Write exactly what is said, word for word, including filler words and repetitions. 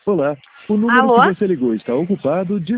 Olá, o número Alô? que você ligou está ocupado.